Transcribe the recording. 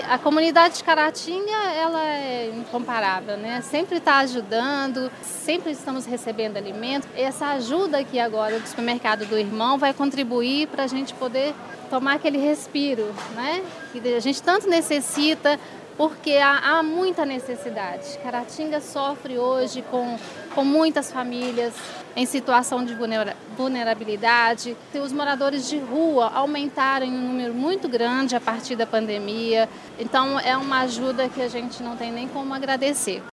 A comunidade de Caratinga, ela é incomparável, né? Sempre está ajudando, sempre estamos recebendo alimento. Essa ajuda aqui agora do supermercado do Irmão vai contribuir para a gente poder tomar aquele respiro, né? Que a gente tanto necessita, porque há muita necessidade. Caratinga sofre hoje com muitas famílias em situação de vulnerabilidade. Os moradores de rua aumentaram em um número muito grande a partir da pandemia. Então, é uma ajuda que a gente não tem nem como agradecer.